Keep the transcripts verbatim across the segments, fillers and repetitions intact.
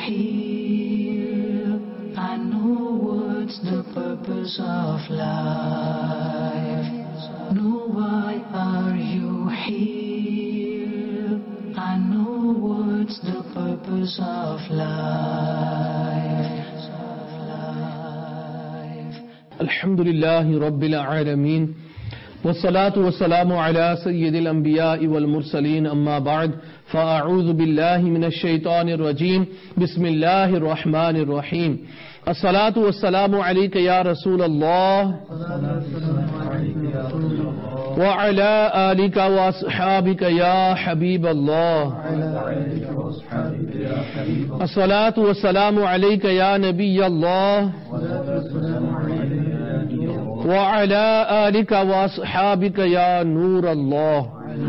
here? I know what's the purpose of life. Know why are you here? I know what's the purpose of life. Alhamdulillahi Rabbil Alameen. والصلاة والسلام على سيد الأنبياء والمرسلين أما بعد فأعوذ بالله من الشيطان الرجيم بسم الله الرحمن الرحيم الصلاة والسلام عليك يا رسول الله وعلى آلك وأصحابك يا حبيب الله الصلاة والسلام عليك يا نبي الله وعلى آلك وأصحابك يا نور الله.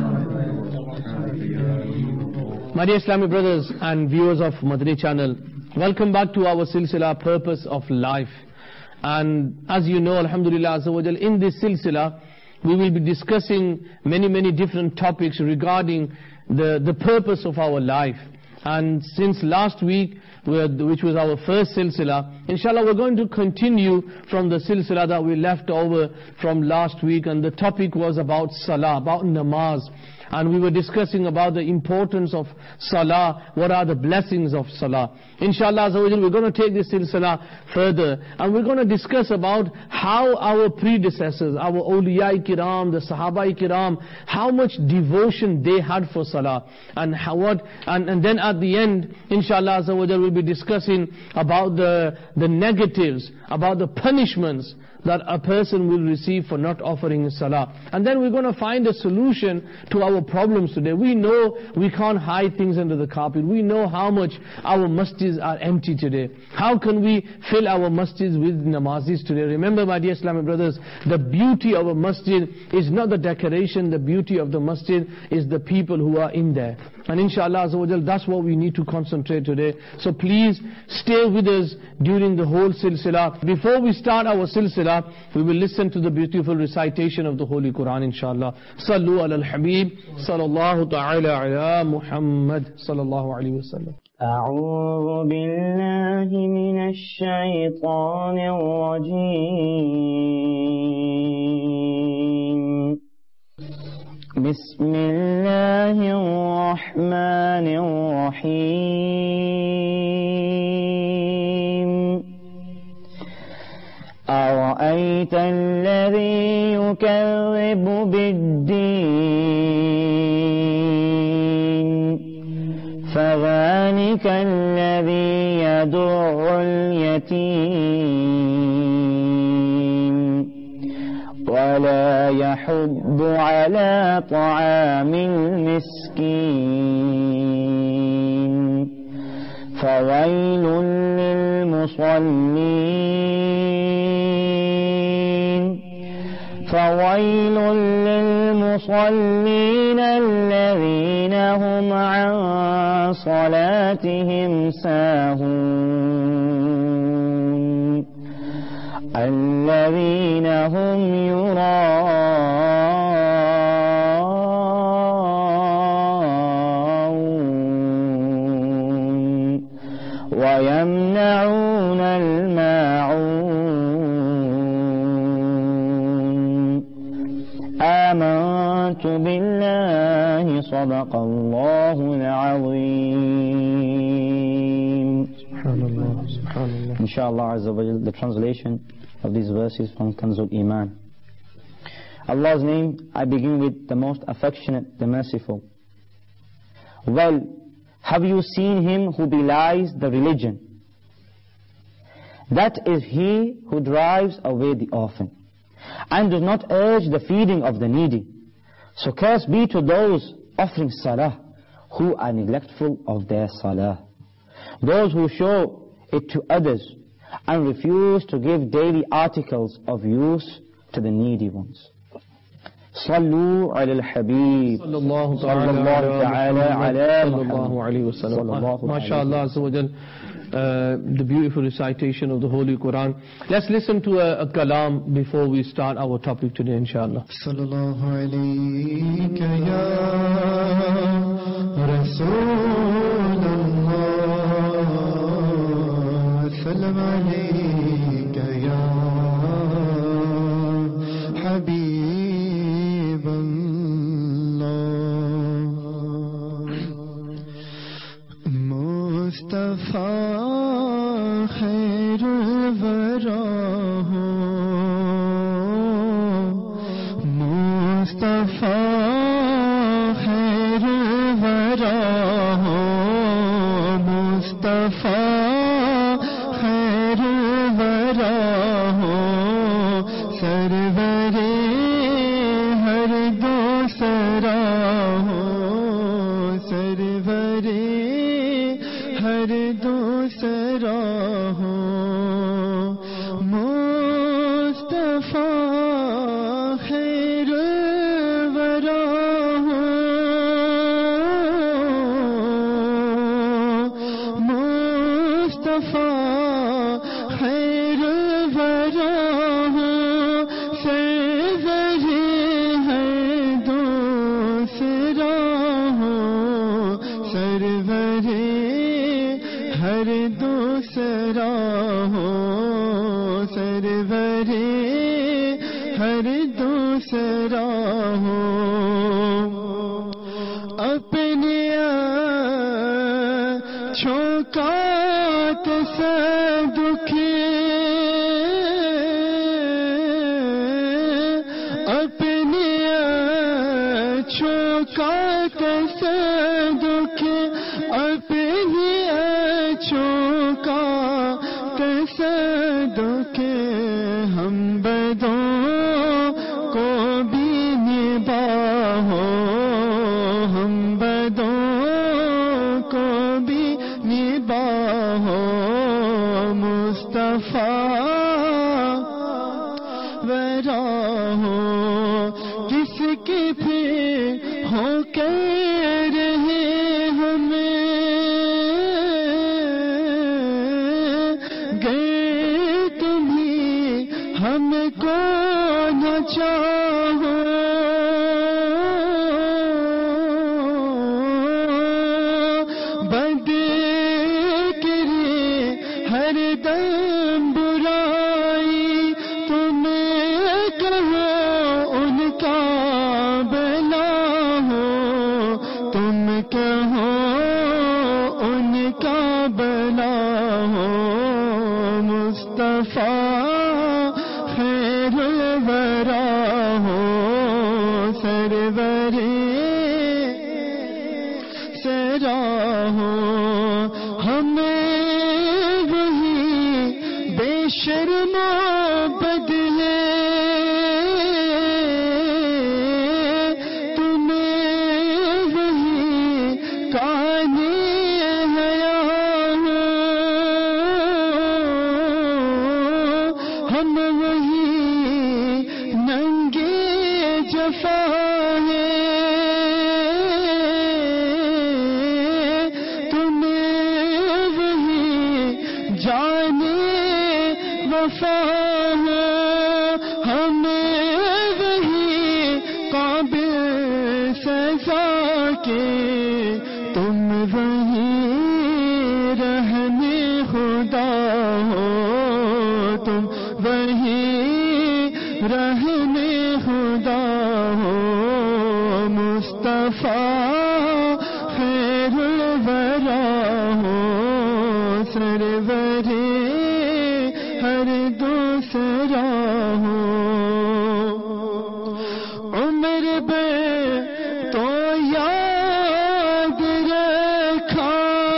My dear Islamic brothers and viewers of Madani channel, welcome back to our silsila Purpose of Life. And as you know, Alhamdulillah Azza wa Jal, in this silsila we will be discussing many many different topics regarding the, the purpose of our life. And since last week, which was our first silsila, inshallah we're going to continue from the silsila that we left over from last week, and the topic was about salah, about namaz. And we were discussing about the importance of salah, what are the blessings of salah. Inshallah we're going to take this silsila further, and we're going to discuss about how our predecessors, our awliya kiram, the sahaba kiram, how much devotion they had for salah, and how what, and, and then at the end, inshallah we'll be discussing about the, the negatives, about the punishments that a person will receive for not offering salah. And then we're going to find a solution to our problems today. We know we can't hide things under the carpet. We know how much our masjids are empty today. How can we fill our masjids with namazis today? Remember, my dear Islamic brothers, the beauty of a masjid is not the decoration. The beauty of the masjid is the people who are in there. And inshallah that's what we need to concentrate today. So please stay with us during the whole silsila. Before we start our silsila, we will listen to the beautiful recitation of the Holy Quran, inshallah. Sallu ala al-Habib, sallallahu ta'ala ala Muhammad, sallallahu alayhi wa sallam. أعوذ بالله من الشيطان الرجيم بسم الله الرحمن الرحيم أرأيت الذي يكذب بالدين فذلك الذي يدع اليتيم ولا يحض على طعام المسكين فويل للمصلين فويل للمصلين الذين هم عن صلاتهم ساهون الذين هم يراءون ويمنعون الماعون آمنت بالله صدق الله العظيم. Subhanallah, subhanallah. Inshallah Azza wa Jal, the translation of these verses from Kanzul Iman. Allah's name, I begin with the most affectionate, the merciful. Well, have you seen him who belies the religion? That is he who drives away the orphan, and does not urge the feeding of the needy. So curse be to those offering salah, who are neglectful of their salah. Those who show it to others, and refuse to give daily articles of use to the needy ones. Sallu ala al-Habib Sallallahu ta'ala ala sallallahu alayhi wa sallam. MashaAllah Azza wa Jal, uh, the beautiful recitation of the Holy Quran. Let's listen to a, a kalam before we start our topic today, inshallah. Sallallahu alayka ya Rasulullah سلام عليك يا حبيب الله مصطفى خير الورى مصطفى خير الورى مصطفى خیر الورا ہو سرور ہر دوسرا ہو سرور ہر دوسرا ہو مصطفیٰ خیر الورا ہو مصطفیٰ خیر الورا ہو سرور ہر دوسرا ہو سرور ہر دوسرا ہو سرور ہر دوسرا ہو اپنے چھوکات سے دکھی اپنے چھوکات سے دکھی اپنی چھوکات سے دکھی ہم بدوں کو بھی نباہو ہم بدوں کو بھی نباہو مصطفیٰ ورا ہو کس کی پھر ہو کہہ رہے ہمیں گئے تمہیں ہم کو نہ چاہو بد کرے ہر دم برائی تمہیں کہو ان کا بلا ہو تم کہو ان کا بلا ہو مصطفیٰ خیر الورا ہو سرور سرا ہو ہمیں وہی بے شرم بدلے تمہیں وہی کانے حیا ہو ہم وہی ننگے جفا ہے تمہیں وہی جانے وفا ہے ہمیں وہی قابل سزا کے تم وہی رہنے خدا ہو تم وہی رہنے خدا ہو مصطفیٰ خیر الورا ہو سرور ہر دوسرا ہو عمر بھر تو یاد رکھا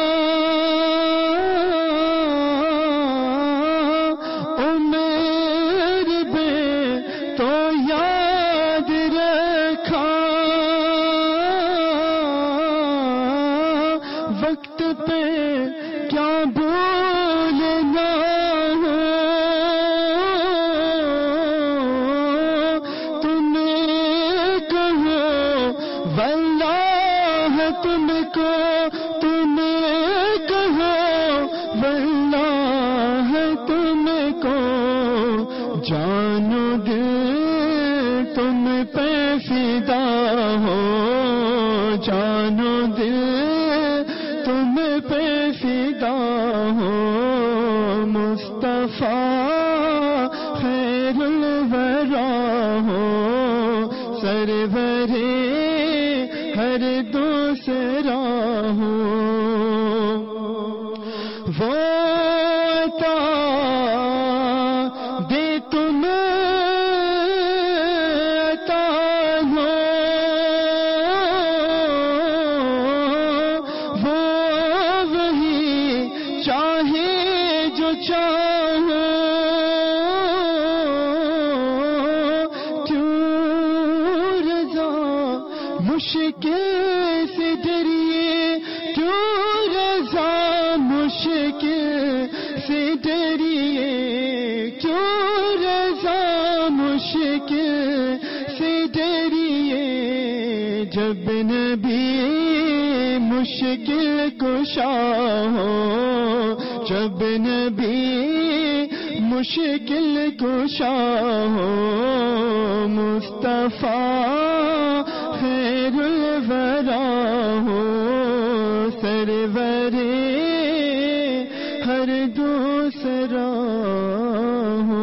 عمر بھر تو یاد رکھا وقت پہ کیا بولنا ہو تم کہو واللہ تم کو تم کہو واللہ تم کو جانو دل تم پہ فدا ہو جانو دل تم پہ فدا ہو वो अता दे तुम्हें अता हो, वो वही चाहे जो चाहो, क्यों रज़ा मुश्किल से डरिए, क्यों रज़ा मुश्किल से डरिए, क्यों रज़ा मुश्किल से डरिए, जब नबी मुश्किल कुशा हो, जब नबी मुश्किल कुशा हो, मुस्तफा खैरुल वरा हो, सरवरे हर दूसरा हो,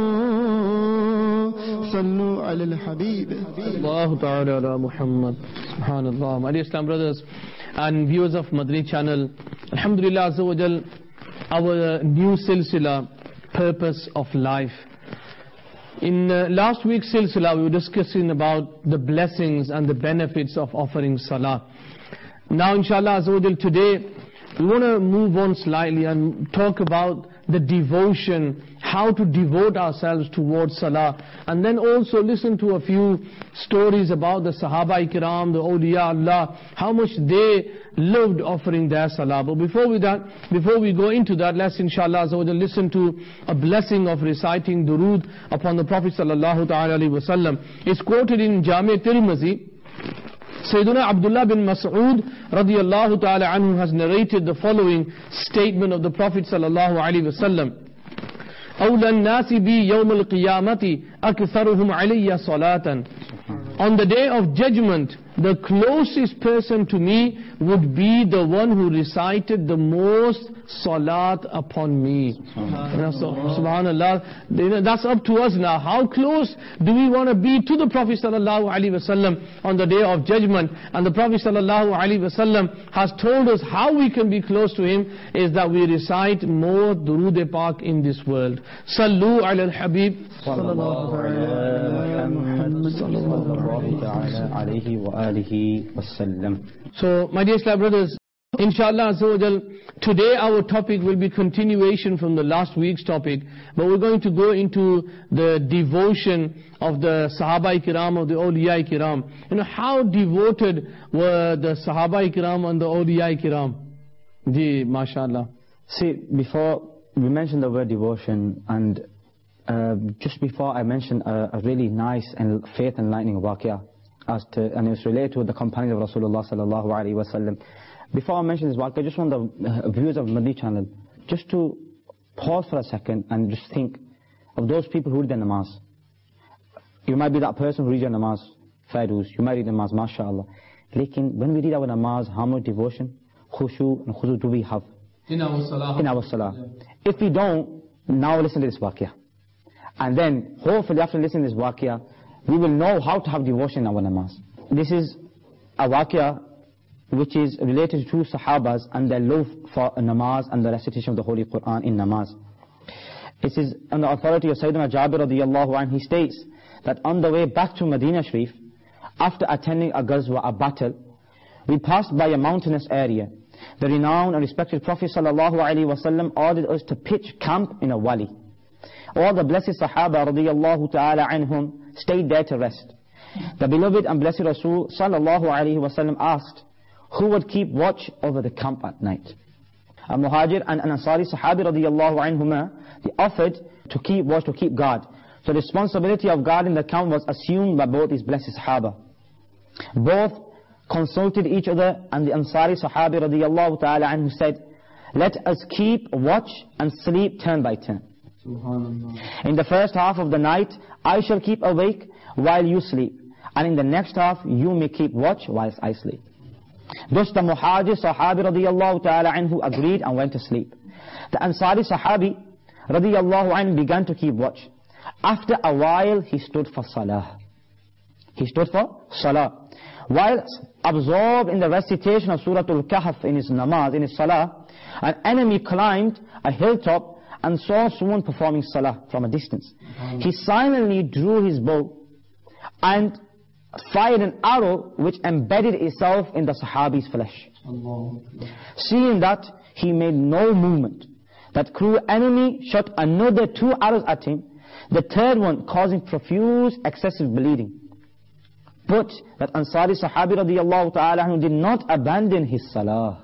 सल्लु अलल हबीब। Allahu Ta'ala ala Muhammad. Subhanallah. My dear Islam brothers and viewers of Madani channel, Alhamdulillah Azza wa Jal, our new silsila, Purpose of Life. In uh, last week's silsila, we were discussing about the blessings and the benefits of offering salah. Now, inshallah Azza wa Jal, today we want to move on slightly and talk about the devotion, how to devote ourselves towards salah, and then also listen to a few stories about the Sahaba-i-Kiram, the awliya Allah, how much they loved offering their salah. But before we that, before we go into that, let's inshallah listen to a blessing of reciting durood upon the Prophet sallallahu ta'ala alaihi wasallam. It's quoted in Jami' Tirmizi. Sayyiduna Abdullah bin Mas'ud radiyallahu ta'ala anhu has narrated the following statement of the Prophet sallallahu alaihi wasallam. أولى الناس بي يوم القيامة أكثرهم علي صلاة. On the day of judgment, the closest person to me would be the one who recited the most salat upon me. Subhanallah. So, Subhanallah. That's up to us now. How close do we want to be to the Prophet sallallahu alaihi wasallam on the day of judgment? And the Prophet sallallahu alaihi wasallam has told us how we can be close to him is that we recite more durood pak in this world. Sallu ala al-Habib sallallahu alayhi wa alihi wasallam. So, my dear Islam brothers, inshallah Azza wa Jal, today our topic will be continuation from the last week's topic, but we're going to go into the devotion of the Sahaba-i-Kiram, of the Awliya-i-Kiram. You know, how devoted were the Sahaba-i-Kiram and the Awliya-i-Kiram? Ji, mashallah. See, before we mentioned the word devotion, and uh, just before I mentioned a, a really nice and faith enlightening waqia, as to, and it's related to the companions of Rasulullah sallallahu alaihi wasallam. Before I mention this waqia, I just want the uh, viewers of Madani channel just to pause for a second and just think of those people who read their namaz. You might be that person who reads your namaz, Fairuz, you might read namaz, mashallah. Lekin, when we read our namaz, how much devotion, khushu and khudu do we have? In our salah. In our salah. Yeah. If we don't, now listen to this waqia. And then, hopefully after listening to this waqia, we will know how to have devotion in our namaz. This is a waqia which is related to Sahabas and their love for namaz and the recitation of the Holy Quran in namaz. It is on the authority of Sayyidina Jabir radiyallahu anhu. He states that on the way back to Medina Sharif, after attending a ghazwa, a battle, we passed by a mountainous area. The renowned and respected Prophet sallallahu alaihi wasallam ordered us to pitch camp in a wali. All the blessed Sahaba radiyallahu ta'ala anhum stayed there to rest. The beloved and blessed Rasul sallallahu alaihi wasallam asked, who would keep watch over the camp at night? A Muhajir and an Ansari Sahabi radiyallahu anhuma, they offered to keep watch, to keep guard. So the responsibility of guarding the camp was assumed by both these blessed Sahaba. Both consulted each other, and the Ansari Sahabi radiyallahu ta'ala anhu said, let us keep watch and sleep turn by turn. Subhanallah. In the first half of the night, I shall keep awake while you sleep, and in the next half, you may keep watch whilst I sleep. Thus the Muhajir Sahabi radiyallahu ta'ala anhu agreed and went to sleep. The Ansari Sahabi radiyallahu anhu began to keep watch. After a while, he stood for salah. He stood for salah. While absorbed in the recitation of Surah Al-Kahf in his namaz, in his salah, an enemy climbed a hilltop and saw someone performing salah from a distance. He silently drew his bow and fired an arrow which embedded itself in the Sahabi's flesh. Seeing that, he made no movement. That cruel enemy shot another two arrows at him, the third one causing profuse excessive bleeding. But that Ansari Sahabi radiyallahu ta'ala anhu did not abandon his salah.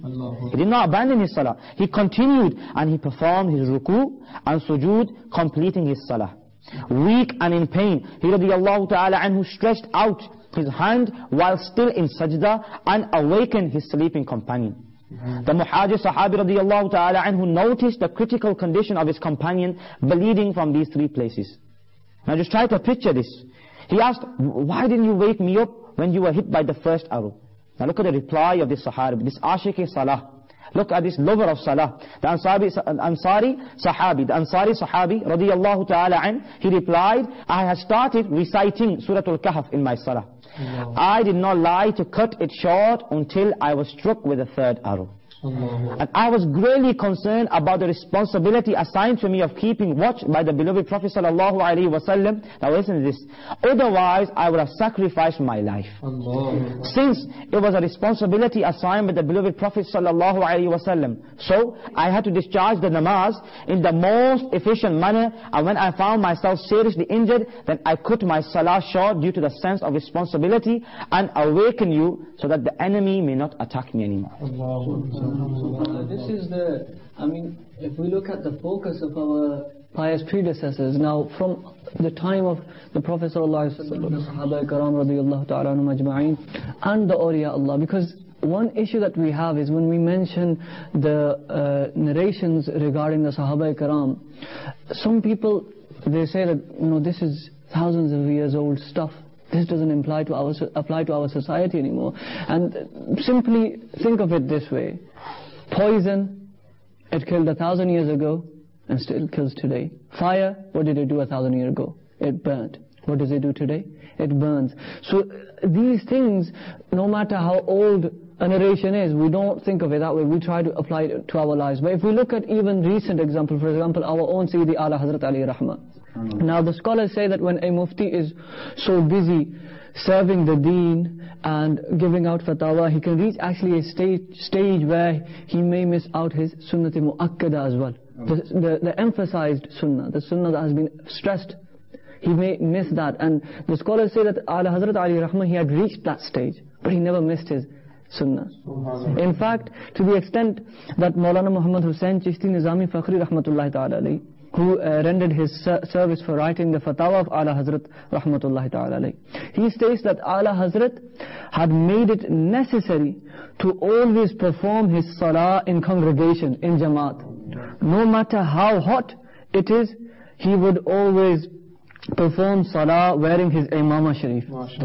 He did not abandon his salah. He continued and he performed his ruku and sujood, completing his salah. Weak and in pain, he radiyallahu ta'ala anhu stretched out his hand while still in sajda and awakened his sleeping companion. The Muhajir Sahabi radiyallahu ta'ala anhu noticed the critical condition of his companion bleeding from these three places. Now just try to picture this. He asked, why didn't you wake me up when you were hit by the first arrow? Now look at the reply of this Sahabi, this Ashiq Salah. Look at this lover of Salah. The Ansari, Ansari Sahabi, the Ansari Sahabi radiyallahu ta'ala an, he replied, I had started reciting Surah Al-Kahf in my Salah. Allah. I did not lie to cut it short until I was struck with a third arrow. Allah. And I was greatly concerned about the responsibility assigned to me of keeping watch by the beloved Prophet sallallahu alaihi wasallam. Now listen to this. Otherwise, I would have sacrificed my life. Allah. Since it was a responsibility assigned by the beloved Prophet sallallahu alaihi wasallam, so I had to discharge the namaz in the most efficient manner. And when I found myself seriously injured, then I cut my salah short due to the sense of responsibility and awaken you so that the enemy may not attack me anymore. Allah. Uh, this is the, I mean, if we look at the focus of our pious predecessors, now from the time of the Prophet sallallahu alaihi wasallam, the Sahaba Karam radiyallahu ta'ala anhum ajma'in, and the awliya Allah, because one issue that we have is when we mention the uh, narrations regarding the Sahaba Karam, some people, they say that, you know, this is thousands of years old stuff. This doesn't apply to our apply to our society anymore. And simply think of it this way: poison, it killed a thousand years ago and still kills today. Fire, what did it do a thousand years ago? It burnt. What does it do today? It burns. So these things, no matter how old a narration is, we don't think of it that way. We try to apply it to our lives. But if we look at even recent example, for example, our own Sayyidi Ala Hazrat Ali Rahma. Now the scholars say that when a mufti is so busy serving the deen and giving out fatwa, he can reach actually a stage, stage where he may miss out his sunnati mu'akkada as well. The, the, the emphasized sunnah, the sunnah that has been stressed, he may miss that. And the scholars say that Ala Hazrat Ali Rahman, he had reached that stage, but he never missed his sunnah. In fact, to the extent that Maulana Muhammad Hussain Chishti Nizami Fakhri Rahmatullahi Ta'ala alayhi, who uh, rendered his ser service for writing the fatwa of Ala Hazrat Rahmatullahi Ta'ala alayhi, he states that Ala Hazrat had made it necessary to always perform his salah in congregation, in Jamaat. No matter how hot it is, he would always perform salah wearing his imamah sharif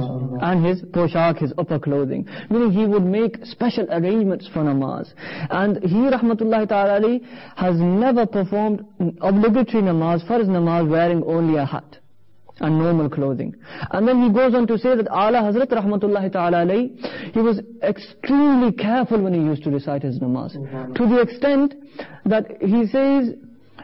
and his poshak, his upper clothing, meaning he would make special arrangements for namaz. And he rahmatullahi ta'ala alayhi has never performed obligatory namaz, farz namaz, wearing only a hat and normal clothing. And then he goes on to say that Ala Hazrat rahmatullahi ta'ala alayhi, he was extremely careful when he used to recite his namaz, to the extent that he says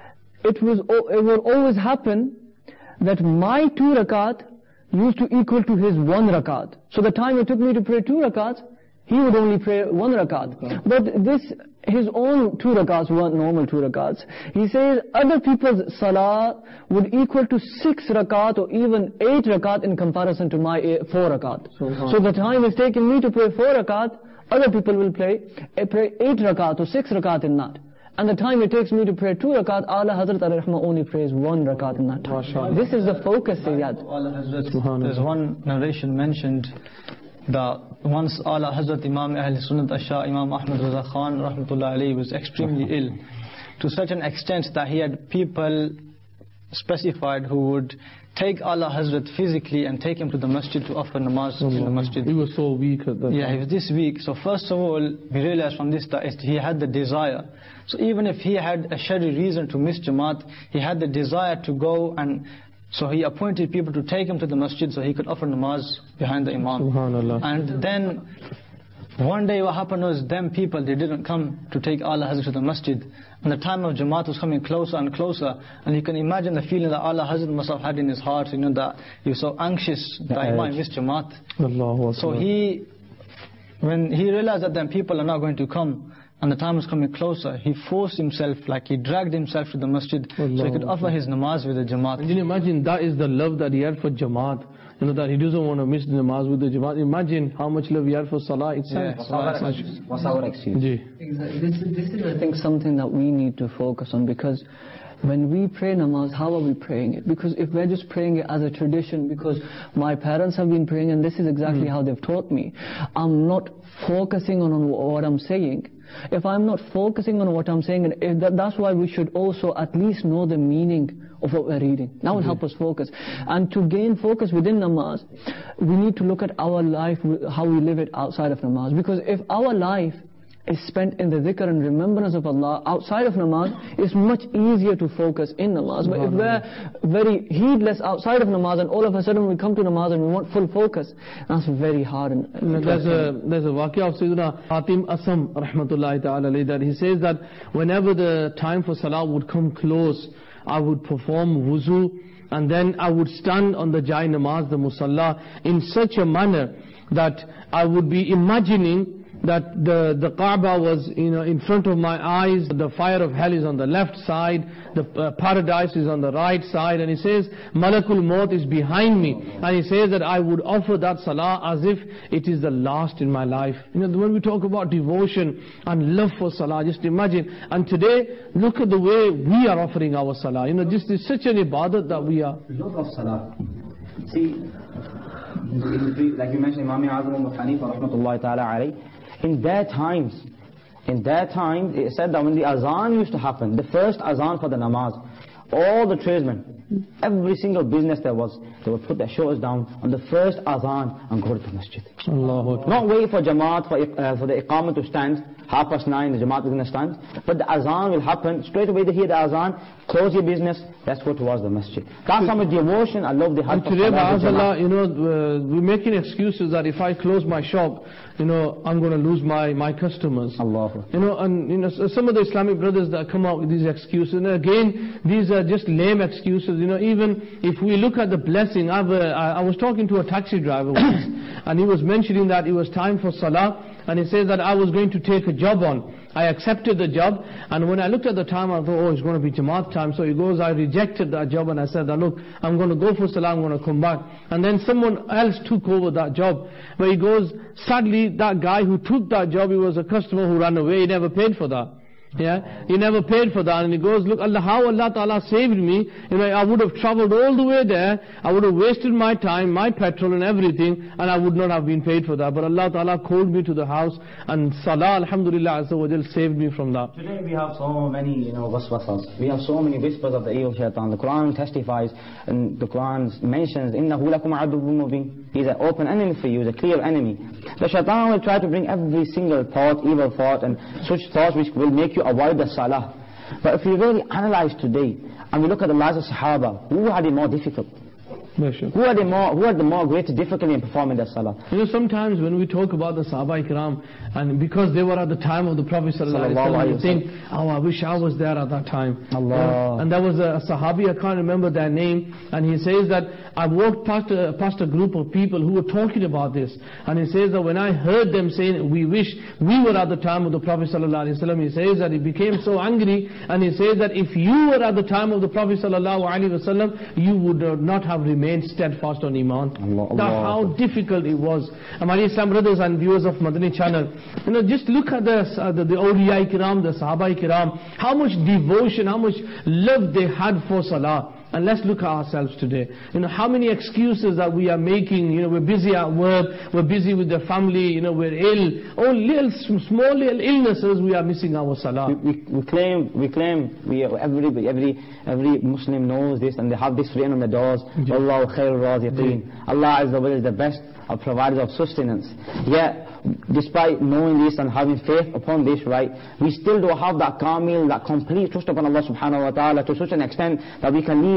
it was it will always happen that my two rakat used to equal to his one rakat. So the time it took me to pray two rakats, he would only pray one rakat. Okay. But this, his own two rakats weren't normal two rakats. He says other people's salah would equal to six rakat or even eight rakat in comparison to my four rakat. So, so the time it's taken me to pray four rakat, other people will pray, pray eight rakat or six rakat in that. And the time it takes me to pray two rakat, Ala Hazrat Ar-Rahma only prays one rakat in that time. This is the focus, Sayyad. There's one narration mentioned that once Ala Hazrat Imam Ahl Sunnat Asha, Imam Ahmad Raza Khan Rahmatullah alayhi, was extremely ill, to such an extent that he had people specified who would take Ala Hazrat physically and take him to the masjid to offer namaz in the masjid. He was so weak at that Yeah, time. he was this weak. So first of all, we realized from this that he had the desire. So even if he had a shari reason to miss Jamaat, he had the desire to go and So he appointed people to take him to the masjid so he could offer namaz behind the imam. Subhanallah. And then one day what happened was, them people, they didn't come to take Allah Hazrat to the masjid. And the time of Jamaat was coming closer and closer. And you can imagine the feeling that Allah Hazrat must have had in his heart, you know, that he was so anxious that he might miss Jamaat. Allahu So Akbar. he, when he realized that then people are not going to come, and the time was coming closer, he forced himself, like he dragged himself to the masjid so he could offer his namaz with the Jamaat. And can you imagine, that is the love that he had for Jamaat. You know, that he doesn't want to miss the namaz with the Jamaat. Imagine how much love he had for Salah itself. Yeah, Salah. What's our excuse? Ji. Exactly. This is, this is, I think, something that we need to focus on, because when we pray namaz, how are we praying it? Because if we're just praying it as a tradition, because my parents have been praying and this is exactly mm. how they've taught me, I'm not focusing on, on what I'm saying. If I'm not focusing on what I'm saying, and if that, that's why we should also at least know the meaning of what we're reading. That will help us focus. And to gain focus within namaz, we need to look at our life, how we live it outside of namaz. Because if our life is spent in the dhikr and remembrance of Allah outside of namaz, it's much easier to focus in namaz. But if we're very heedless outside of namaz and all of a sudden we come to namaz and we want full focus, that's very hard. And, and there's a there's a waqia of Sayyidina Hatim Asam rahmatullahi ta'ala alayhi, that he says that whenever the time for salah would come close, I would perform wuzu and then I would stand on the jai namaz, the musalla, in such a manner that I would be imagining that the, the Kaaba was, you know, in front of my eyes, the fire of hell is on the left side, the uh, paradise is on the right side, and he says, Malakul Maut is behind me, and he says that I would offer that salah as if it is the last in my life. You know, when we talk about devotion and love for salah, just imagine, and today, look at the way we are offering our salah. You know, this is such an ibadat that we are. Love of salah. See, like you mentioned, Imam Azam Abu Hanifa rahmatullahi ta'ala alayhi, in their times, in their time, it said that when the azan used to happen, the first azan for the namaz, all the tradesmen, every single business there was, they would put their shoulders down on the first azan and go to the masjid. Allahu Akbar. Not wait for Jamaat, for, uh, for the iqamah to stand, half past nine, the Jamaat is going to stand, but the azan will happen, straight away they hear the azan, close your business, let's go towards the masjid. That's how much devotion I love the heart of today, ma'azallah, you know, uh, we're making excuses that if I close my shop, you know, I'm going to lose my, my customers. Allah. You know, and you know, some of the Islamic brothers that come out with these excuses, and again, these are just lame excuses. You know, even if we look at the blessing, I've, uh, I, I was talking to a taxi driver once, and he was mentioning that it was time for salah, and he says that I was going to take a job on. I accepted the job, and when I looked at the time, I thought, oh, it's going to be Jamaat time. So he goes, I rejected that job, and I said, look, I'm going to go for salah, I'm going to come back. And then someone else took over that job. But he goes, sadly, that guy who took that job, he was a customer who ran away, he never paid for that. Yeah, he never paid for that, and he goes, look, Allah, how Allah Ta'ala saved me. You know, I would have travelled all the way there, I would have wasted my time, my petrol and everything, and I would not have been paid for that. But Allah Ta'ala called me to the house, and Salah, Alhamdulillah Azza wa Jal, saved me from that. Today we have so many, you know, waswasas. We have so many whispers of the evil shaitan. The Quran testifies, and the Quran mentions, إِنَّهُ لَكُمْ عَدُوٌّ مُبِينٌ. He's an open enemy for you, he's a clear enemy. The shaitan will try to bring every single thought, evil thought, and such thoughts which will make you avoid the salah. But if we really analyze today, and we look at the lives of Sahaba, who had it more difficult? Who had the more, who had the more greater difficulty in performing their salah? You know, sometimes when we talk about the Sahaba Ikram, and because they were at the time of the Prophet Sallallahu Alaihi Wasallam, you think, oh, I wish I was there at that time. Allah. Uh, and there was a, a Sahabi, I can't remember their name, and he says that I walked past a, past a group of people who were talking about this, and he says that when I heard them saying, we wish we were at the time of the Prophet Sallallahu Alaihi Wasallam, he says that he became so angry, and he says that if you were at the time of the Prophet Sallallahu Alaihi Wasallam, you would uh, not have remained steadfast on Iman. Allah, Allah. That's how difficult it was. And my Islam brothers and viewers of Madani channel, you know, just look at the, uh, the, the Awliya Kiram, the Sahaba Kiram, how much devotion, how much love they had for Salah. And let's look at ourselves today. You know, how many excuses that we are making. You know, we're busy at work, we're busy with the family, you know, we're ill. Oh, little, small little illnesses, we are missing our salah. We, we, we claim, we claim, we, every, every, every Muslim knows this, and they have this written on the doors. Allahu khairul raziqeen. Allah Azza wa Jalla is the best of providers of sustenance. Yet, despite knowing this and having faith upon this, right, we still don't have that kamil, that complete trust upon Allah subhanahu wa ta'ala to such an extent that we can leave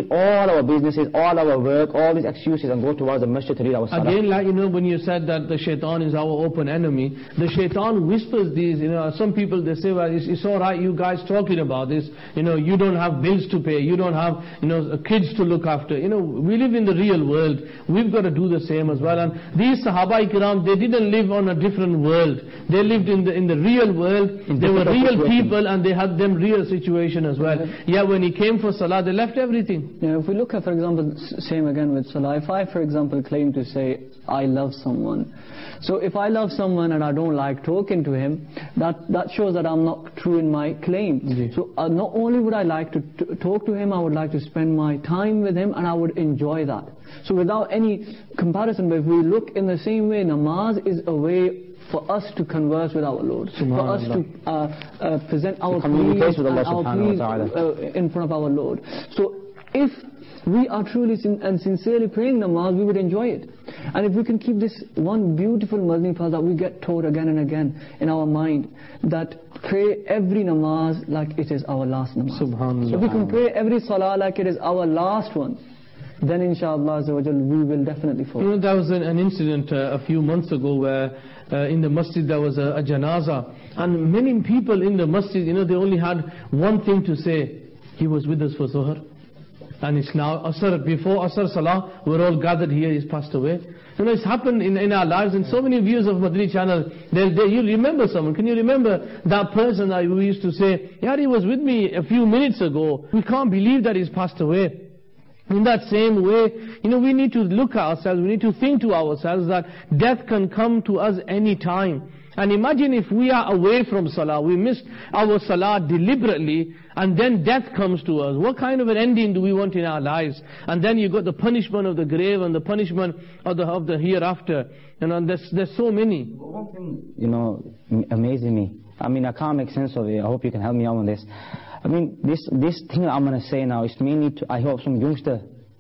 leave all our businesses, all our work, all these excuses and go towards the masjid to read our salah. Again, like, you know, when you said that the shaitan is our open enemy, the shaitan whispers these, you know, some people, they say, well, it's, it's all right, you guys talking about this, you know, you don't have bills to pay, you don't have, you know, kids to look after. You know, we live in the real world. We've got to do the same as well. And these Sahaba Ikram, they didn't live on a different world. They lived in the in the real world. They were real people and they had them real situation as well. Yeah, when he came for Salah, they left everything. Yeah, if we look at, for example, same again with Salah. If I, for example, claim to say, I love someone. So if I love someone and I don't like talking to him, that, that shows that I'm not true in my claim. Mm-hmm. So uh, not only would I like to t talk to him, I would like to spend my time with him and I would enjoy that. So without any comparison, but if we look in the same way, namaz is a way for us to converse with our Lord, for us to uh, uh, present our pleas, with Allah our pleas uh, in front of our Lord. So if we are truly sin and sincerely praying namaz, we would enjoy it. And if we can keep this one beautiful Madani phrase that we get taught again and again in our mind, that pray every namaz like it is our last namaz. Subhanallah. So if we can pray every salah like it is our last one, then inshallah we will definitely fall. You know, there was an, an incident uh, a few months ago where uh, in the masjid there was a, a janaza, and many people in the masjid, you know, they only had one thing to say: he was with us for Zuhr, and it's now Asr. Before Asr Salah, we're all gathered here, he's passed away. You know, it's happened in, in our lives, and so many viewers of Madani channel, they, they, you remember someone. Can you remember that person that we used to say, yeah, he was with me a few minutes ago, we can't believe that he's passed away. In that same way, you know, we need to look at ourselves, we need to think to ourselves that death can come to us any time. And imagine if we are away from Salah, we missed our Salah deliberately, and then death comes to us. What kind of an ending do we want in our lives? And then you got the punishment of the grave and the punishment of the, of the hereafter. You know, and there's, there's so many. One thing, you know, amazing me. I mean, I can't make sense of it. I hope you can help me out on this. I mean, this this thing that I'm going to say now is mainly to, I hope some youngster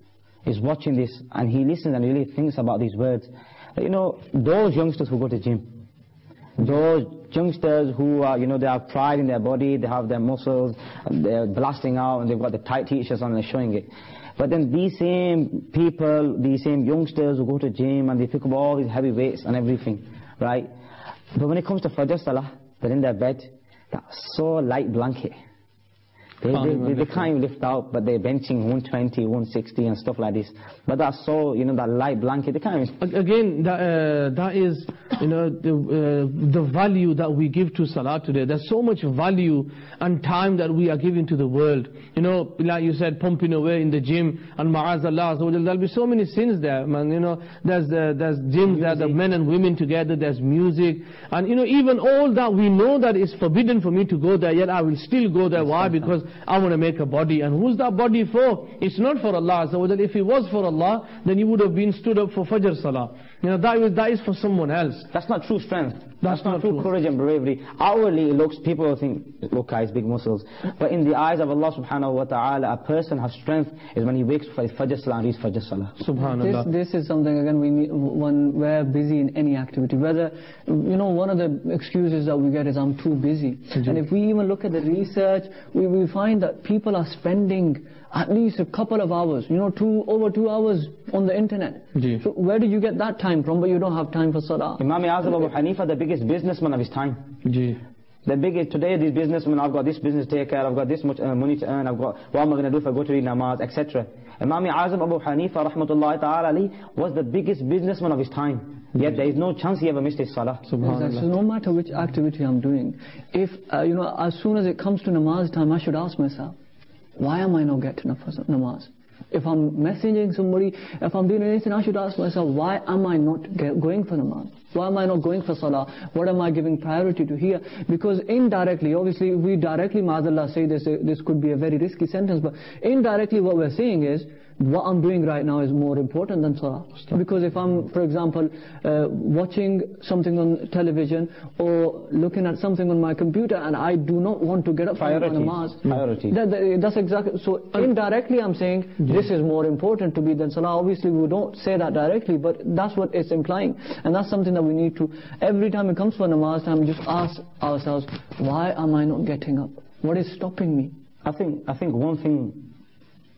is watching this and he listens and really thinks about these words. You know, those youngsters who go to gym, those youngsters who are, you know, they have pride in their body, they have their muscles, they're blasting out and they've got the tight t-shirts on and they're showing it. But then these same people, these same youngsters who go to gym and they pick up all these heavy weights and everything, right? But when it comes to Fajr Salah, they're in their bed, that so light blanket. They, they, they, they can't even lift out, but they're benching one twenty, one sixty and stuff like this. But that's so, you know, that light blanket, they can't even... Again, that, uh, that is, you know, the, uh, the value that we give to Salah today. There's so much value and time that we are giving to the world. You know, like you said, pumping away in the gym, and ma'azallah, there'll be so many sins there, man. You know, there's uh, there's gyms there, the men and women together, there's music. And, you know, even all that, we know that it's forbidden for me to go there, yet I will still go there. Why? Because I want to make a body. And who's that body for? It's not for Allah. So if it was for Allah, then you would have been stood up for Fajr Salah. You know, that is, that is for someone else. That's not true strength. That's, That's not, not true true courage and bravery. Outwardly it looks, people will think, look guys, big muscles. But in the eyes of Allah subhanahu wa ta'ala, a person has strength is when he wakes for his Fajr Salah and reads Fajr Salah. Subhanallah. This, this is something, again, we need, when we're busy in any activity. Whether, you know, one of the excuses that we get is I'm too busy. Mm-hmm. And if we even look at the research, we, we find that people are spending at least a couple of hours, you know, two over two hours on the internet. Yeah. So where do you get that time from? But you don't have time for Salah. Imam Azam Abu Hanifa, the biggest businessman of his time. Yeah. The biggest, today these businessmen, I've got this business to take care, I've got this much uh, money to earn, I've got, what am I going to do if I go to read namaz, et cetera. Imam Azam Abu Hanifa, rahmatullahi ta'ala alayhi, was the biggest businessman of his time. Yet there is no chance he ever missed his Salah. Exactly. So no matter which activity I'm doing, if, uh, you know, as soon as it comes to namaz time, I should ask myself, why am I not getting up for namaz? If I'm messaging somebody, if I'm doing anything, I should ask myself, why am I not get, going for namaz? Why am I not going for salah? What am I giving priority to here? Because indirectly, obviously, we directly, ma'azallah, say this, this could be a very risky sentence, but indirectly what we're saying is, what I'm doing right now is more important than salah. Because if I'm, for example, uh, watching something on television or looking at something on my computer and I do not want to get up for namaz, Priority. That, that, that's exactly, so indirectly I'm saying this is more important to me than salah. Obviously we don't say that directly, but that's what it's implying. And that's something that we need to, every time it comes for namaz time, just ask ourselves, why am I not getting up? What is stopping me? I think, I think one thing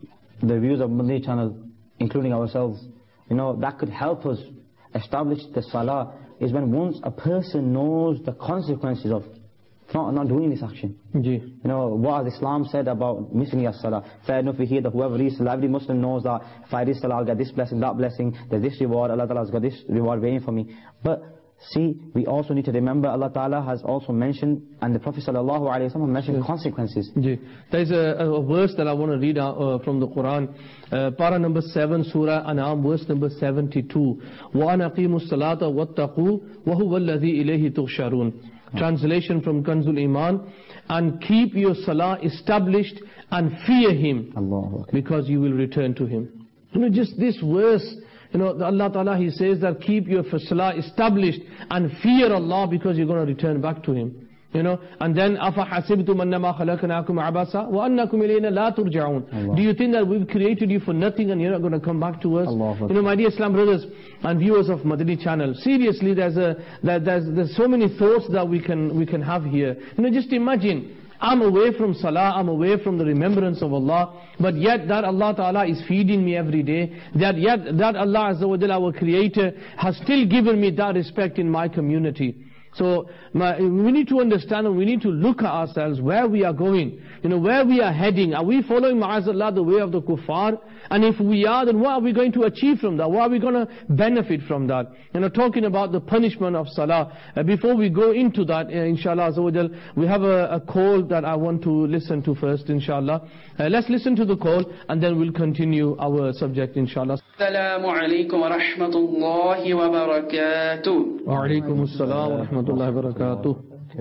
the views of Madani channel, including ourselves, you know, that could help us establish the salah, is when once a person knows the consequences of not, not doing this action. Ji. You know, what has Islam said about missing your salah? Fair enough, we hear that whoever reads salah, every Muslim knows that if I read salah, I'll get this blessing, that blessing, there's this reward, Allah Ta'ala has got this reward waiting for me. But see, we also need to remember Allah Ta'ala has also mentioned, and the Prophet Sallallahu Alaihi Wasallam mentioned Yes. consequences. Ji. There is a, a verse that I want to read out, uh, from the Quran, uh, para number seven, Surah An'am, verse number seventy-two. وَأَنْ أَقِيمُوا الصَّلَاةَ وَاتَّقُوا وَهُوَ الَّذِي إِلَيْهِ تُحْشَرُونَ. Translation from Kanzul Iman, and keep your salah established and fear Him, Allahu Akbar. because you will return to Him. You know, just this verse, you know, Allah Ta'ala, He says that keep your salah established and fear Allah, because you're going to return back to Him. You know, and then أَفَحَسِبْتُمْ أَنَّمَا خَلَقْنَاكُمْ عَبَثًا وَأَنَّكُمْ إِلَيْنَا لَا تُرْجَعُونَ. Do you think that we've created you for nothing and you're not going to come back to us? Allah. You know, my dear Islam brothers and viewers of Madani channel, seriously, there's a there, there's there's so many thoughts that we can we can have here. You know, just imagine, I'm away from salah, I'm away from the remembrance of Allah, but yet that Allah Ta'ala is feeding me every day, that yet that Allah Azza wa Jalla, our Creator, has still given me that respect in my community. So my, we need to understand, and we need to look at ourselves, where we are going, you know, where we are heading. Are we following, ma'azallah, the way of the kuffar? And if we are, then what are we going to achieve from that? What are we going to benefit from that? You know, talking about the punishment of salah. Uh, before we go into that, uh, inshallah, azawajal, we have a, a call that I want to listen to first, inshallah. Uh, let's listen to the call, and then we'll continue our subject, inshallah. Assalamu alaikum wa rahmatullahi wa barakatuh. Wa alaikum assalam wa rahmatullahi wa barakatuh.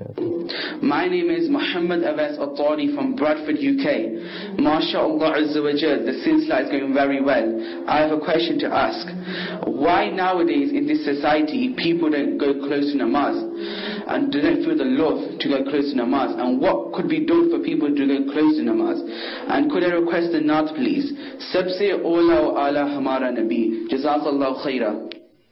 My name is Muhammad Abbas Attari from Bradford, U K. MashaAllah Azza wa Jal, the silsila is going very well. I have a question to ask. Why nowadays in this society people don't go close to namaz and don't feel the love to go close to namaz? And what could be done for people to go close to namaz? And could I request a naat please? Sabse ola wa ala hamara nabi. Jazakallah khaira.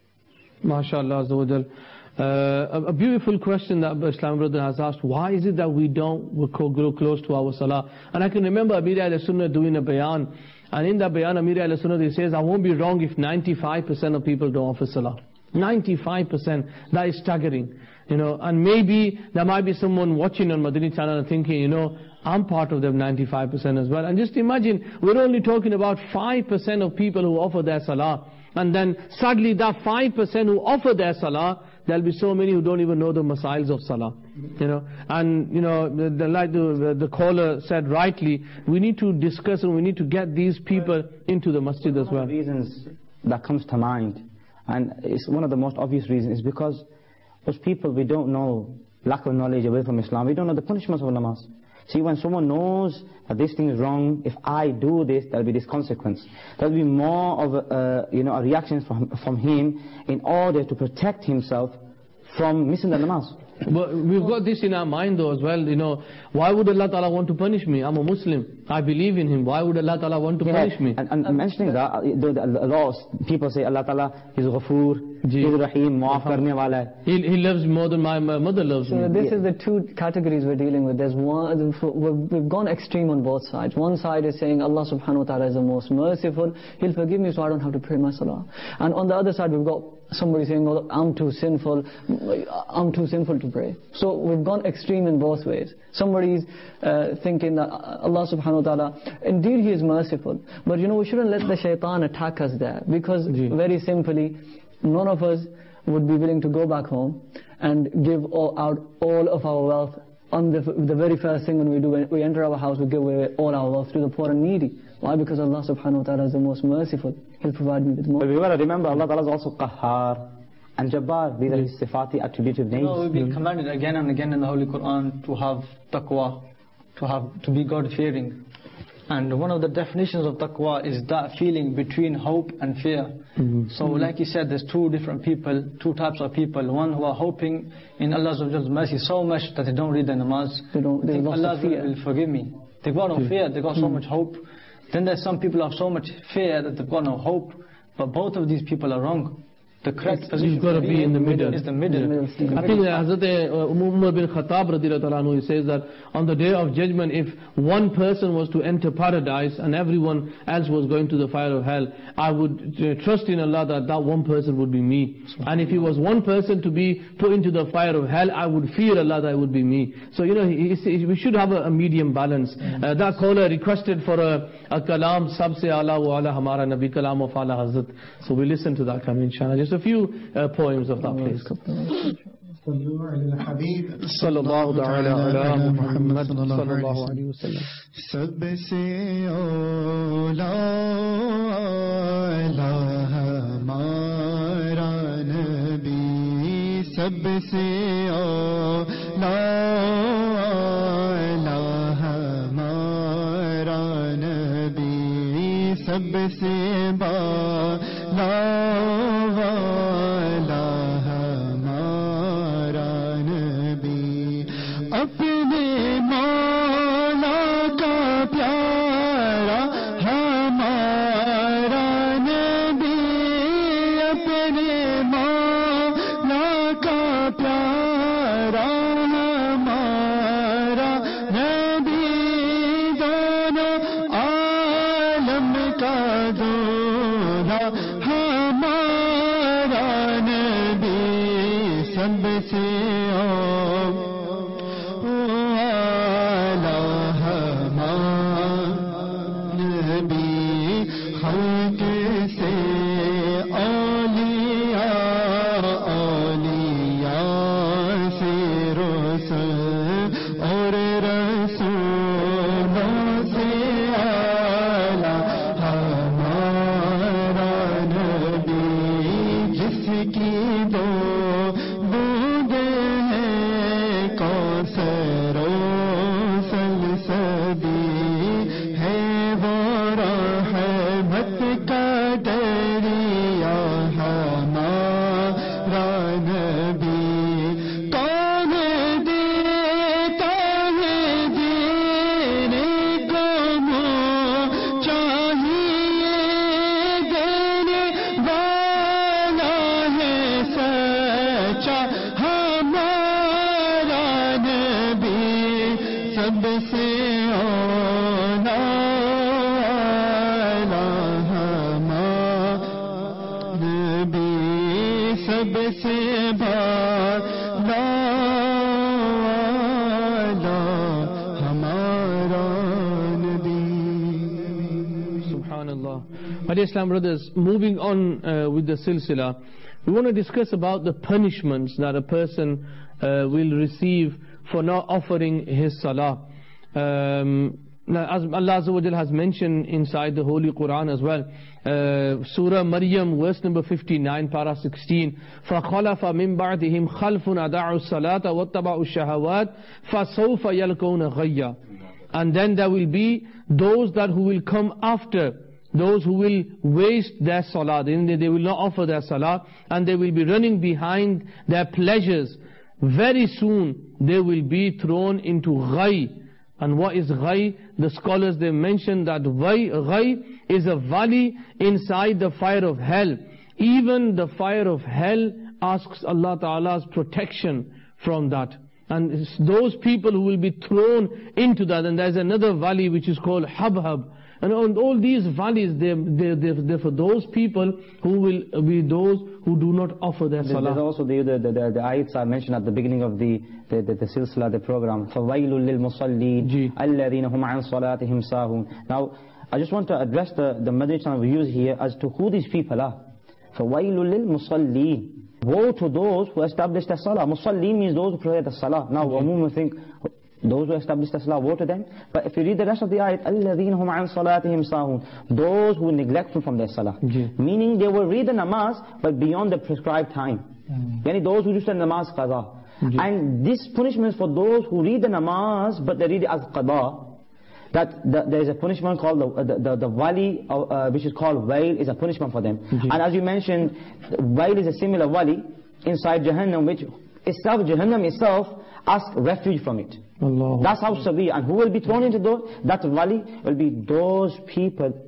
MashaAllah Azza wa Jal. Uh, a, a beautiful question that Islam brother has asked. Why is it that we don't grow close to our salah? And I can remember Amir al-Sunnah doing a bayan, and in that bayan Amir al-Sunnah he says, I won't be wrong if ninety-five percent of people don't offer salah. ninety-five percent. That is staggering. You know, and maybe there might be someone watching on Madani channel and thinking, you know, I'm part of them ninety-five percent as well. And just imagine, we're only talking about five percent of people who offer their salah. And then sadly that five percent who offer their salah, there'll be so many who don't even know the masails of salah. You know, and you know, the, the, like the, the caller said rightly, we need to discuss and we need to get these people into the masjid as well. One of the reasons that comes to mind, and it's one of the most obvious reasons, is because those people, we don't know, lack of knowledge away from Islam, we don't know the punishments of namaz. See, when someone knows that this thing is wrong, if I do this, there'll be this consequence. There'll be more of a, uh, you know, a reaction from, from him in order to protect himself from missing the namaz. But we've got this in our mind though as well, you know, why would Allah Ta'ala want to punish me? I'm a Muslim, I believe in Him, why would Allah Ta'ala want to Yeah, punish me? And, and mentioning that, the, the, a lot of people say Allah Ta'ala is Ghafoor, Ji. He's Rahim, Maaf karne wala hai. He, he loves me more than my, my mother loves So me. this is the two categories we're dealing with. There's one, we've we've gone extreme on both sides. One side is saying Allah subhanahu wa ta'ala is the most merciful, He'll forgive me so I don't have to pray my salah. And on the other side we've got somebody saying, oh, I'm too sinful, I'm too sinful to pray. So we've gone extreme in both ways. Somebody's uh, thinking that Allah subhanahu wa ta'ala, indeed He is merciful, but you know, we shouldn't let the shaitan attack us there, because Ji. very simply, none of us would be willing to go back home and give all, out all of our wealth on the, the very first thing when we do, when we enter our house, we give away all our wealth to the poor and needy. Why? Because Allah subhanahu wa ta'ala is the most merciful. He'll provide me with more. But we got to remember, Allah Ta'ala is also Qahhar and Jabbar. These are His sifati, attributive names. You know, we've been commanded again and again in the Holy Quran to have taqwa, to have to be God-fearing. And one of the definitions of taqwa is that feeling between hope and fear. Mm-hmm. So like he said, there's two different people, two types of people. One who are hoping in Allah's mercy so much that they don't read the namaz. They don't, they think lost Allah the fear. will forgive me. They've got no fear, they've got so much hope. Then there's some people who have so much fear that they've got no hope. But both of these people are wrong. The correct position You've got to be in the middle. is the middle. I think that Hazrat Umar bin Khattab radhiyallahu anhu, he says that on the day of judgment, if one person was to enter paradise and everyone else was going to the fire of hell, I would uh, trust in Allah that that one person would be me. And if he was one person to be put into the fire of hell, I would fear Allah that it would be me. So you know, he, he, we should have a, a medium balance. Uh, that caller requested for a, a kalam, sabse ala wa ala hamara nabi kalam of ala hazrat. So we listen to that coming inshallah. Just a few uh, poems of that place. صلى الله تعالى على محمد صلى الله عليه وسلم. سب سے اولا ہمارا نبی، سب سے اولا ہمارا نبی، سب سے بالا اپنے مولا کا پیارا ہمارا نبی، اپنے مولا کا پیارا ہمارا نبی، دونوں عالم کا دولہا ہمارا نبی، سب سے Islam brothers, moving on uh, with the silsila, we want to discuss about the punishments that a person uh, will receive for not offering his salah. Um, now, as Allah Azza wa Jal has mentioned inside the Holy Quran as well, uh, Surah Maryam, verse number fifty-nine, para sixteen, فَخَلَفَ مِن بَعْدِهِمْ خَلْفٌ أَدَاعُوا الصَّلَاةَ وَاتَّبَعُوا الشَّهَوَاتِ فَسَوْفَ يَلْقَوْنَ غَيًّا. And then there will be those that who will come after, those who will waste their salah, they, they will not offer their salah, and they will be running behind their pleasures. Very soon they will be thrown into ghai. And what is ghai? The scholars, they mention that ghai is a valley inside the fire of hell. Even the fire of hell asks Allah Ta'ala's protection from that. And it's those people who will be thrown into that. And there's another valley which is called Habhab. And on all these valleys, they're, they're, they're, they're for those people who will be those who do not offer their salah. There's also the, the, the, the ayats I mentioned at the beginning of the, the, the, the silsila, the program. فَوَيْلٌ لِلْمُصَلِّينَ الَّذِينَ هُمْ عَنْ صَلَاتِهِمْ سَاهُونَ. Now, I just want to address the, the Madani channel we use here as to who these people are. فَوَيْلٌ لِلْمُصَلِّينَ. Woe to those who establish the salah. Musallin means those who pray the salah. Now, a woman will think, those who establish the salah, woe to them. But if you read the rest of the ayat, الَّذِينَ هُمْ عَنْ صَلَاتِهِمْ سَاهُونَ. Those who neglect from their salah. Mm. Meaning they will read the namaz, but beyond the prescribed time. Mm. Yani those who do the namaz qada. Mm. And this punishment is for those who read the namaz, but they read it as qada. That the, there is a punishment called the the, the, the valley, uh, which is called Wail, is a punishment for them. Mm-hmm. And as you mentioned, Wail is a similar valley inside Jahannam, which itself, Jahannam itself, asks refuge from it. Allah. That's how severe. And who will be thrown into those, that valley will be those people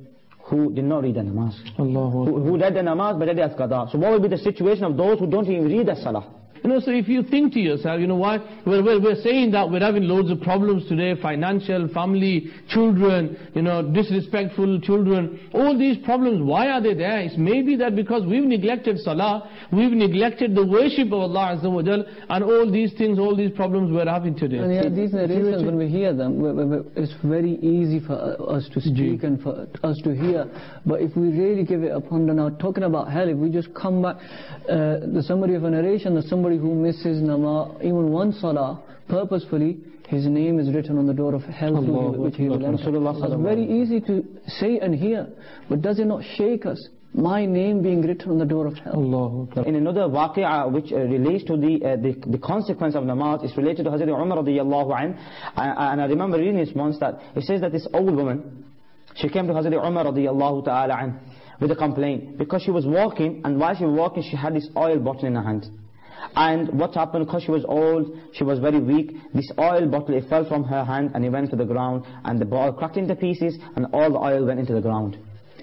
who did not read the namaz. Allahu Who, who read the namaz but read it as qada. So what will be the situation of those who don't even read the salah? You know, so if you think to yourself, you know why, we're, we're, we're saying that we're having loads of problems today, financial, family, children, you know, disrespectful children, all these problems, why are they there? It's maybe that because we've neglected salah, we've neglected the worship of Allah Azza wa Jal, and all these things, all these problems we're having today. And yeah, these narrations, when we hear them, we, we, we, it's very easy for us to speak and for us to hear. But if we really give it a ponder now, talking about hell, if we just come back, uh, the summary of a narration, the somebody who misses namaz, even one salah, purposefully, his name is written on the door of hell, through which he will enter. It's very easy to say and hear, but does it not shake us? My name being written on the door of hell. Allah. In another waqi'ah which uh, relates to the, uh, the the consequence of namaz, is related to Hazrat Umar radiyallahu anhu. And I remember reading this once, that it says that this old woman, she came to Hazrat Umar radiyallahu ta'ala anhu with a complaint, because she was walking, and while she was walking she had this oil bottle in her hand. And what happened, because she was old, she was very weak, this oil bottle, it fell from her hand and it went to the ground, and the bottle cracked into pieces and all the oil went into the ground.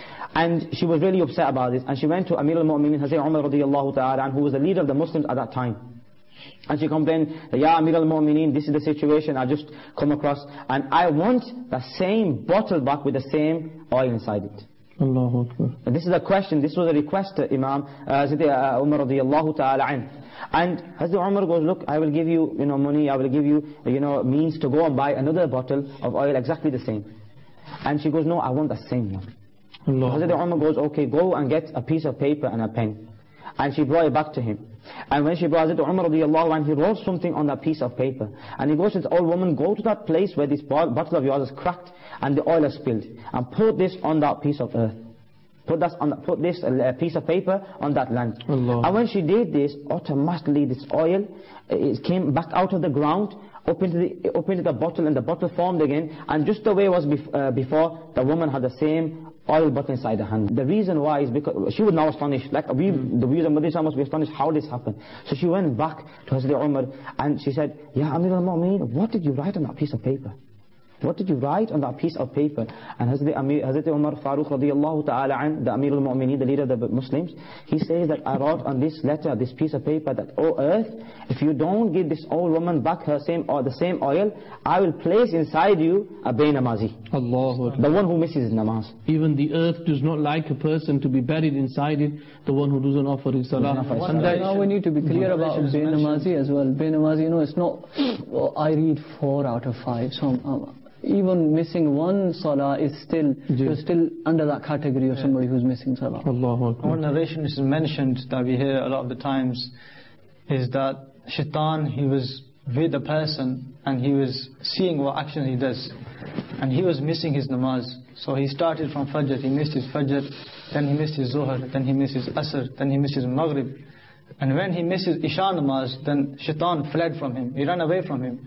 And she was really upset about this, and she went to Amir al-Mu'minin Hazrat Umar radiyallahu ta'ala, who was the leader of the Muslims at that time. And she complained, Ya Amir al-Mu'minin, this is the situation I just come across, and I want the same bottle back with the same oil inside it. Allahu Akbar. And this is a question, this was a request to Imam uh, Hazrat Umar radiyallahu ta'ala anhu. And Hazrat Umar goes, look, I will give you, you know, money, I will give you, you know, means to go and buy another bottle of oil exactly the same. And she goes, no, I want the same one. Allah. Hazrat Umar goes, okay, go and get a piece of paper and a pen. And she brought it back to him. And when she brought Hazrat Umar radiyallahu anhu, he wrote something on that piece of paper. And he goes to the old woman, go to that place where this bottle of yours is cracked and the oil is spilled, and put this on that piece of earth. Put, that on, put this uh, piece of paper on that land. Allah. And when she did this, automatically this oil it came back out of the ground, up into the, up into the bottle, and the bottle formed again. And just the way it was bef uh, before, the woman had the same oil bottle inside her hand. The reason why is because she was now astonished. Like we, the viewers of Madinah must be astonished how this happened. So she went back to Hazrat Umar and she said, Ya Amir al-Mu'mineen, what did you write on that piece of paper? What did you write on that piece of paper? And Hazrat, Amir, Hazrat Umar Farooq radiyallahu ta'ala an, the Amir al-Mu'mineen, the leader of the Muslims, he says that I wrote on this letter, this piece of paper, that, O earth, if you don't give this old woman back her same or the same oil, I will place inside you a Baynamazi. Allah. The one who misses his namaz. Even the earth does not like a person to be buried inside it, the one who doesn't offer his salah. And that, now we need to be clear about Baynamazi as well. Baynamazi, you know, it's not, well, I read four out of five. So um, even missing one salah is still, you're still under that category of somebody who's missing salah. Allahu Akbar. One narration is mentioned that we hear a lot of the times is that Shaitan, he was with the person and he was seeing what action he does, and he was missing his namaz. So he started from Fajr, he missed his Fajr, then he missed his Zuhr, then he missed his Asr, then he missed his Maghrib. And when he missed his Isha namaz, then Shaitan fled from him, he ran away from him.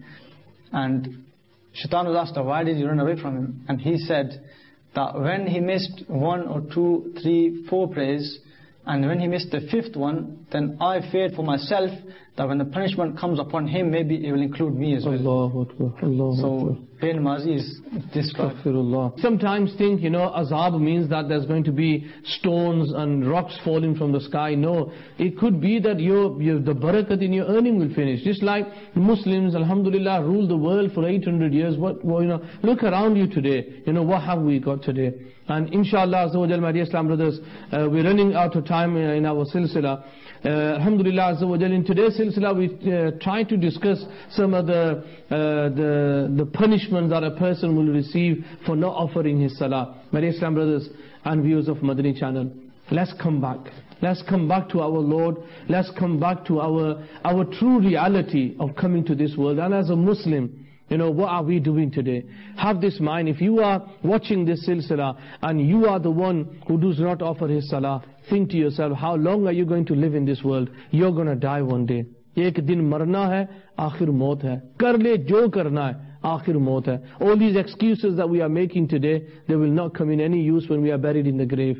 And Shaitan was asked, why did you run away from him? And he said that when he missed one or two, three, four prayers, and when he missed the fifth one, then I feared for myself that when the punishment comes upon him, maybe it will include me as well. Allahu Akbar. Allahu So, Baynamazi is described. Astaghfirullah. Sometimes think, you know, azab means that there's going to be stones and rocks falling from the sky. No, it could be that your, your the barakat in your earning will finish. Just like Muslims, alhamdulillah, ruled the world for eight hundred years. What, well, you know, look around you today. You know, what have we got today? And inshallah, Azza wa Jal, my dear Islam brothers, uh, we're running out of time uh, in our silsila. Uh, alhamdulillah, Azza wa Jal, in today's silsila we uh, try to discuss some of the, uh, the, the punishment that a person will receive for not offering his salah. My dear Islam brothers and viewers of Madani channel, let's come back. Let's come back to our Lord. Let's come back to our, our true reality of coming to this world. And as a Muslim, you know, what are we doing today? Have this mind. If you are watching this silsila and you are the one who does not offer his salah, think to yourself, how long are you going to live in this world? You're going to die one day. Ek din marna hai, aakhir maut hai. Kar le jo karna hai, aakhir maut hai. All these excuses that we are making today, they will not come in any use when we are buried in the grave.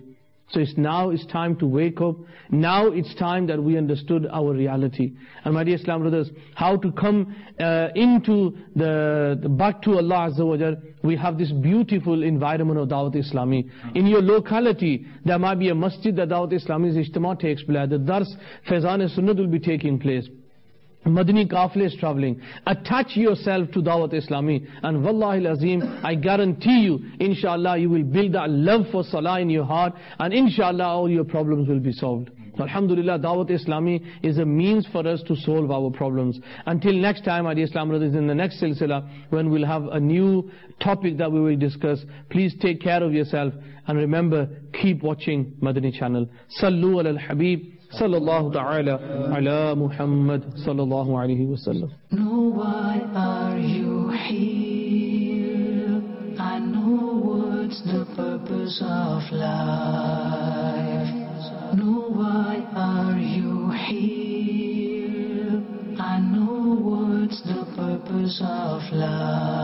So it's now it's time to wake up. Now it's time that we understood our reality. And my dear Islam brothers, how to come uh, into the, the back to Allah Azza wa Jal. We have this beautiful environment of Dawat Islami. In your locality, there might be a masjid that Dawat Islami's ijtima takes place. The Dars, Faizan-e-Sunnat will be taking place. Madani Qafle is traveling. Attach yourself to Dawat Islami, and Wallahi al-Azim, I guarantee you, inshallah, you will build that love for Salah in your heart, and inshallah all your problems will be solved. Alhamdulillah, Dawat Islami is a means for us to solve our problems. Until next time, my dear Islam brothers, in the next silsila, when we'll have a new topic that we will discuss, please take care of yourself, and remember, keep watching Madani channel. Sallu ala al-Habib. Sallallahu ta'ala ala Muhammad sallallahu alayhi wa sallam. Know why are you here? I know what's the purpose of life. Know why are you here? I know what's the purpose of life.